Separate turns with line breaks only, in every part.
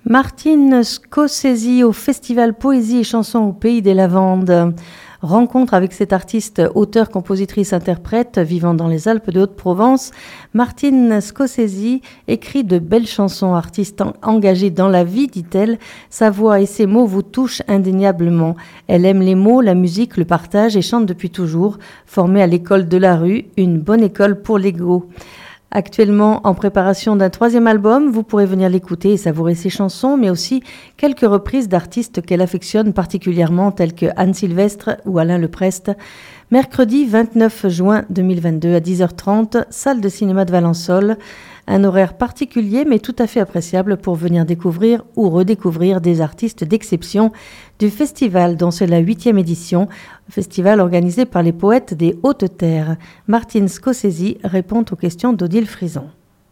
Martine Scorsese au Festival Poésie et Chansons au Pays des Lavandes. Rencontre avec cette artiste, auteure, compositrice, interprète, vivant dans les Alpes de Haute-Provence. Martine Scorsese écrit de belles chansons, artiste engagée dans la vie, dit-elle. Sa voix et ses mots vous touchent indéniablement. Elle aime les mots, la musique, le partage et chante depuis toujours. Formée à l'école de la rue, une bonne école pour l'ego. Actuellement en préparation d'un 3e album, vous pourrez venir l'écouter et savourer ses chansons, mais aussi quelques reprises d'artistes qu'elle affectionne particulièrement, tels que Anne Sylvestre ou Alain Leprest. Mercredi 29 juin 2022 à 10h30, salle de cinéma de Valençol. Un horaire particulier mais tout à fait appréciable pour venir découvrir ou redécouvrir des artistes d'exception du festival, dont c'est la 8e édition, festival organisé par les poètes des Hautes-Terres. Martine Scorsese répond aux questions d'Odile Frison.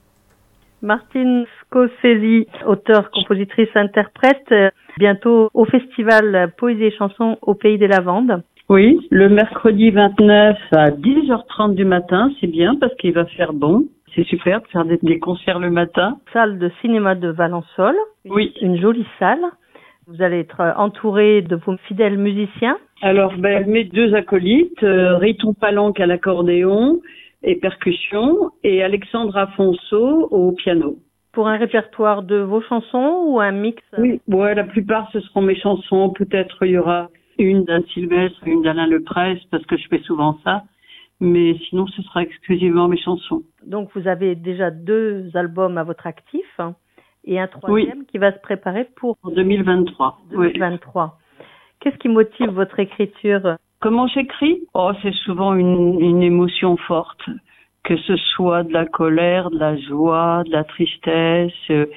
Martine Scorsese, auteure, compositrice, interprète, bientôt au festival Poésie et Chansons au Pays des Lavandes.
Oui, le mercredi 29 à 10h30 du matin, c'est bien parce qu'il va faire bon. C'est super de faire des concerts le matin.
Salle de cinéma de Valençol.
Oui.
Une jolie salle. Vous allez être entouré de vos fidèles musiciens.
Alors, mes 2 acolytes, Riton Palanque à l'accordéon et percussion et Alexandre Afonso au piano.
Pour un répertoire de vos chansons ou un mix?
Oui, la plupart ce seront mes chansons. Peut-être il y aura une d'Anne Sylvestre, une d'Alain Leprest parce que je fais souvent ça. Mais sinon, ce sera exclusivement mes chansons.
Donc, vous avez déjà 2 albums à votre actif et un 3e qui va se préparer pour...
En 2023.
2023. Oui. Qu'est-ce qui motive votre écriture?
Comment j'écris? C'est souvent une émotion forte, que ce soit de la colère, de la joie, de la tristesse,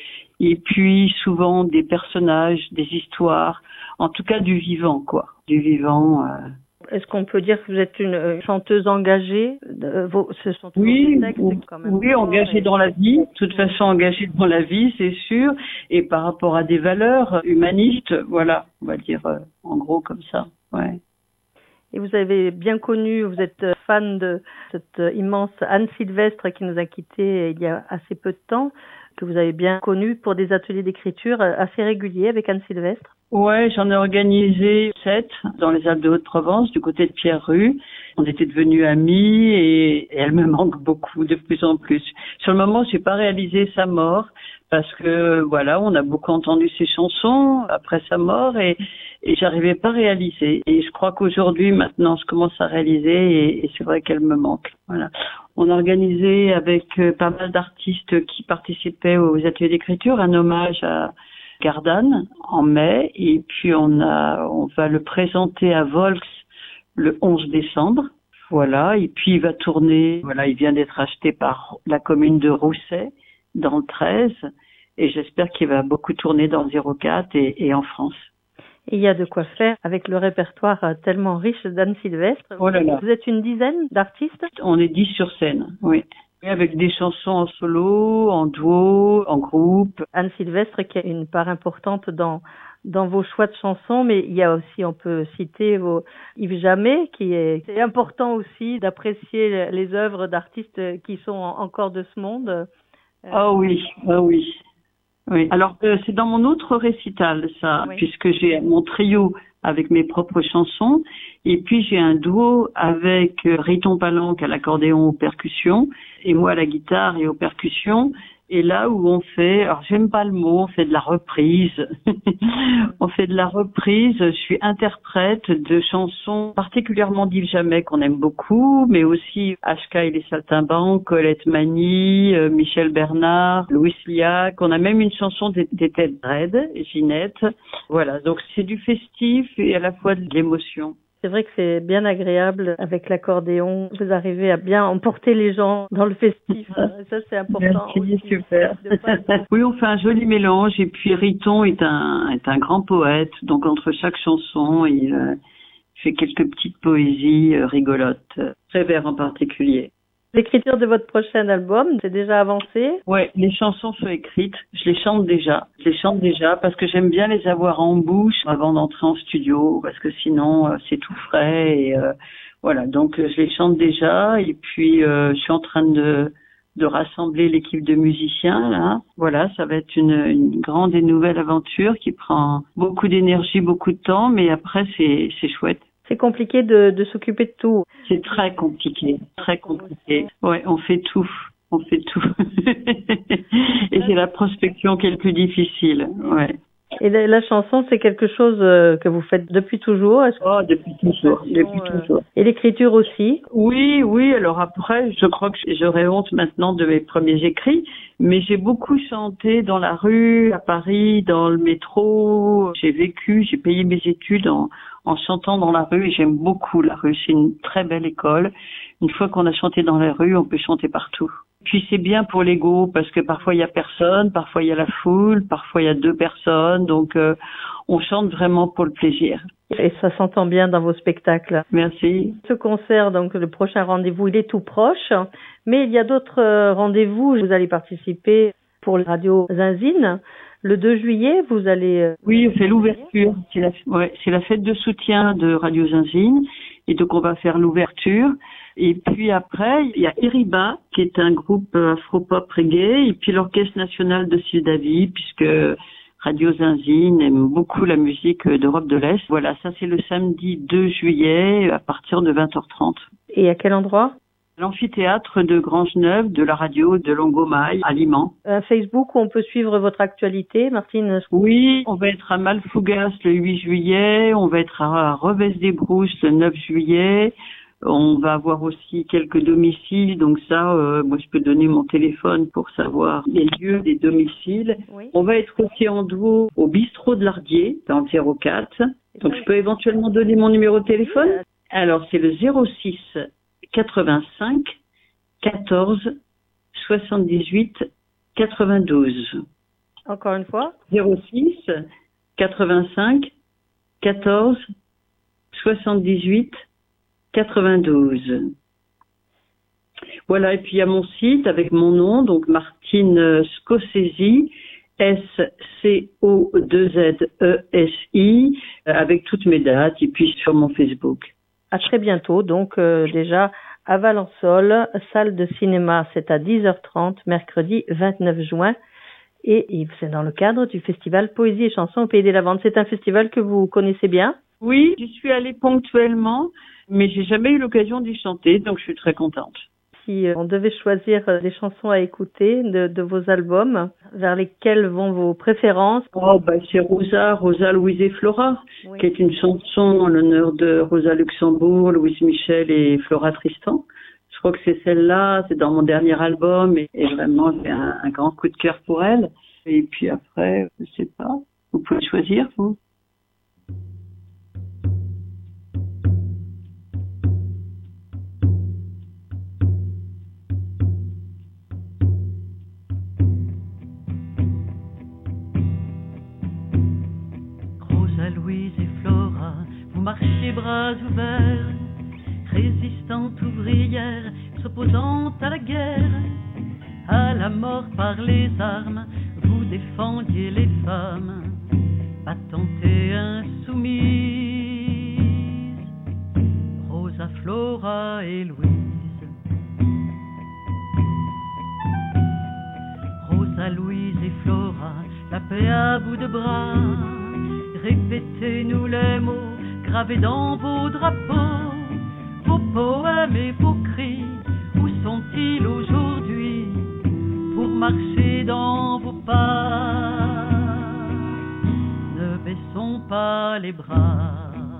et puis souvent des personnages, des histoires, en tout cas du vivant, quoi. Du vivant...
Est-ce qu'on peut dire que vous êtes une chanteuse engagée? Ce sont
oui,
textes quand même.
Oui, engagée dans la vie. De toute façon, engagée dans la vie, c'est sûr. Et par rapport à des valeurs humanistes, voilà, on va dire en gros comme ça. Ouais.
Et vous avez bien connu, vous êtes fan de cette immense Anne Sylvestre qui nous a quittés il y a assez peu de temps, que vous avez bien connu pour des ateliers d'écriture assez réguliers avec Anne Sylvestre.
Ouais, j'en ai organisé 7 dans les Alpes de Haute-Provence, du côté de Pierre-Rue. On était devenus amis et elle me manque beaucoup, de plus en plus. Sur le moment, j'ai pas réalisé sa mort parce que on a beaucoup entendu ses chansons après sa mort et j'arrivais pas à réaliser. Et je crois qu'aujourd'hui, maintenant, je commence à réaliser et c'est vrai qu'elle me manque. Voilà. On a organisé avec pas mal d'artistes qui participaient aux ateliers d'écriture un hommage à Gardanne en mai et puis on va le présenter à Volx le 11 décembre. Voilà, et puis il va tourner, il vient d'être acheté par la commune de Rousset dans le 13 et j'espère qu'il va beaucoup tourner dans le 04 et en France.
Et il y a de quoi faire avec le répertoire tellement riche d'Anne Sylvestre.
Oh là là.
Vous êtes une dizaine d'artistes?
On est 10 sur scène, oui. Avec des chansons en solo, en duo, en groupe.
Anne Sylvestre qui a une part importante dans vos choix de chansons, mais il y a aussi, on peut citer Yves Jamais, c'est important aussi d'apprécier les œuvres d'artistes qui sont encore de ce monde.
Oui. Oui. Alors, c'est dans mon autre récital, ça, puisque j'ai mon trio avec mes propres chansons, et puis j'ai un duo avec Riton Palanque à l'accordéon aux percussions, et moi à la guitare et aux percussions, et là où on fait, alors j'aime pas le mot, on fait de la reprise. On fait de la reprise, je suis interprète de chansons particulièrement d'Yves Jamais qu'on aime beaucoup, mais aussi HK et les Saltimbanques, Colette Mani, Michel Bernard, Louis Liac, on a même une chanson des Têtes Braides, Ginette. Voilà, donc c'est du festif et à la fois de l'émotion.
C'est vrai que c'est bien agréable avec l'accordéon. Vous arrivez à bien emporter les gens dans le festif. Ça, c'est important.
Merci, aussi, super. Oui, on fait un joli mélange. Et puis Riton est un grand poète. Donc entre chaque chanson, il fait quelques petites poésies rigolotes. Prévert en particulier.
L'écriture de votre prochain album, c'est déjà avancé?
Ouais, les chansons sont écrites. Je les chante déjà. Parce que j'aime bien les avoir en bouche avant d'entrer en studio, parce que sinon c'est tout frais et voilà. Donc je les chante déjà et puis je suis en train de de rassembler l'équipe de musiciens, là. Voilà, ça va être une grande et nouvelle aventure qui prend beaucoup d'énergie, beaucoup de temps, mais après, c'est chouette.
C'est compliqué de s'occuper de tout.
C'est très compliqué, très compliqué. Ouais, on fait tout. On fait tout. Et c'est la prospection qui est le plus difficile, ouais.
Et la chanson, c'est quelque chose que vous faites depuis toujours?
Depuis toujours, toujours.
Et l'écriture aussi?
Oui, alors après, je crois que j'aurais honte maintenant de mes premiers écrits, mais j'ai beaucoup chanté dans la rue, à Paris, dans le métro. J'ai payé mes études en chantant dans la rue et j'aime beaucoup la rue. C'est une très belle école. Une fois qu'on a chanté dans la rue, on peut chanter partout. Puis c'est bien pour l'ego parce que parfois il y a personne, parfois il y a la foule, parfois il y a 2 personnes, donc on chante vraiment pour le plaisir.
Et ça s'entend bien dans vos spectacles.
Merci.
Ce concert, donc le prochain rendez-vous, il est tout proche, mais il y a d'autres rendez-vous. Vous allez participer pour la Radio Zinzine. Le 2 juillet, vous allez...
Oui, on fait l'ouverture. C'est la fête de soutien de Radio Zinzine. Et donc, on va faire l'ouverture. Et puis après, il y a Eriba, qui est un groupe afro-pop reggae, et puis l'Orchestre National de Sildavie, puisque Radio Zinzine aime beaucoup la musique d'Europe de l'Est. Voilà, ça c'est le samedi 2 juillet, à partir de 20h30.
Et à quel endroit?
L'amphithéâtre de Grangeneuve, de la radio de Longomaille, à Liman.
Facebook, où on peut suivre votre actualité, Martine?
Oui, on va être à Malfougas le 8 juillet, on va être à Revez-des-Brousses le 9 juillet, on va avoir aussi quelques domiciles, donc ça, moi je peux donner mon téléphone pour savoir les lieux des domiciles. Oui. On va être aussi en duo au bistrot de l'Ardier, dans le 04, donc je peux éventuellement donner mon numéro de téléphone. Alors c'est le 06 85 14 78 92.
Encore une fois.
06 85 14 78 92. Voilà, et puis il y a mon site avec mon nom, donc Martine Scosesi, SCO2ZESI, avec toutes mes dates, et puis sur mon Facebook.
À très bientôt, donc déjà à Valençol, salle de cinéma, c'est à 10h30, mercredi 29 juin. Et c'est dans le cadre du festival Poésie et Chansons au Pays des Lavandes. C'est un festival que vous connaissez bien?
Oui, j'y suis allée ponctuellement, mais j'ai jamais eu l'occasion d'y chanter, donc je suis très contente.
Si on devait choisir des chansons à écouter de vos albums, vers lesquelles vont vos préférences?
C'est Rosa, Louise et Flora, oui, qui est une chanson en l'honneur de Rosa Luxembourg, Louise Michel et Flora Tristan. Je crois que c'est celle-là, c'est dans mon dernier album et vraiment j'ai un grand coup de cœur pour elle. Et puis après, je sais pas, vous pouvez choisir, vous.
Louise et Flora, vous marchez bras ouverts, résistantes ouvrières, s'opposant à la guerre, à la mort par les armes, vous défendiez les femmes, battantes et insoumises, Rosa, Flora et Louise. Rosa, Louise et Flora, la paix à bout de bras, répétez-nous les mots gravés dans vos drapeaux, vos poèmes et vos cris, où sont-ils aujourd'hui pour marcher dans vos pas? Ne baissons pas les bras.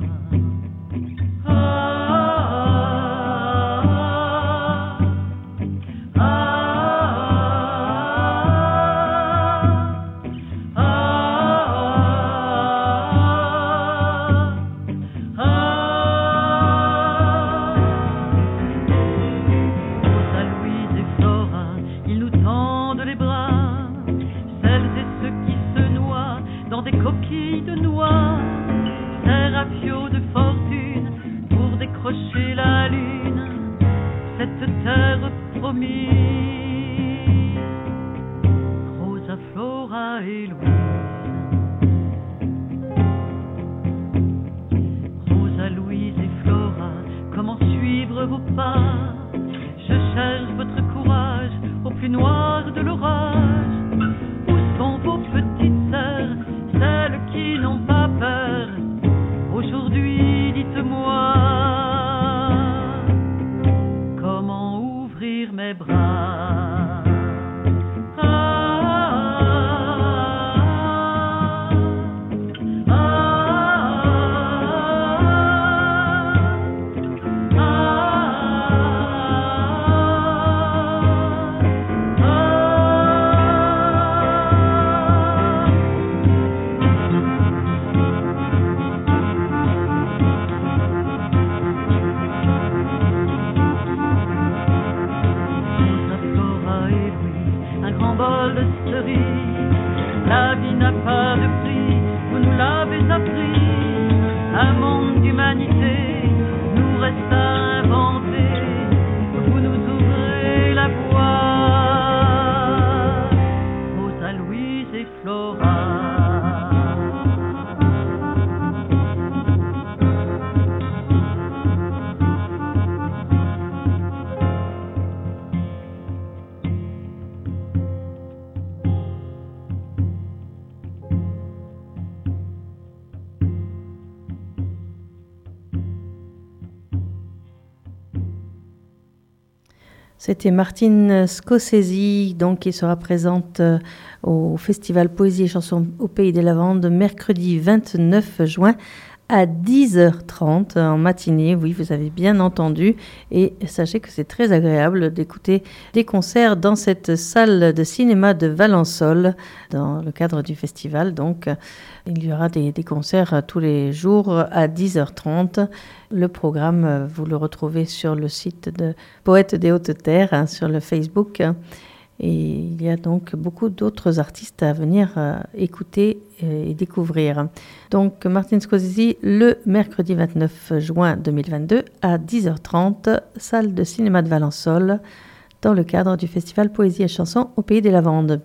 Coquilles de noix, Sérapio de fortune pour décrocher la lune, cette terre promise. Rosa, Flora et Louise. Rosa, Louise et Flora, comment suivre vos pas? Je cherche votre courage au plus noir de l'orage. Où sont vos petites sœurs, celles qui n'ont pas peur? Aujourd'hui, dites-moi, comment ouvrir mes bras? La vie n'a pas de prix, vous nous l'avez appris. Un monde d'humanité nous reste à inventer. Vous nous ouvrez la voie, Rosa, Louise et Flora.
C'était Martine Scorsese, donc, qui sera présente au Festival Poésie et Chansons au Pays des Lavandes mercredi 29 juin à 10h30 en matinée. Oui, vous avez bien entendu. Et sachez que c'est très agréable d'écouter des concerts dans cette salle de cinéma de Valençol dans le cadre du festival. Donc, il y aura des concerts tous les jours à 10h30. Le programme, vous le retrouvez sur le site de Poètes des Hautes-Terres, sur le Facebook. Et il y a donc beaucoup d'autres artistes à venir écouter et découvrir. Donc, Martine Scorsese, le mercredi 29 juin 2022 à 10h30, salle de cinéma de Valençol, dans le cadre du Festival Poésie et Chansons au Pays des Lavandes.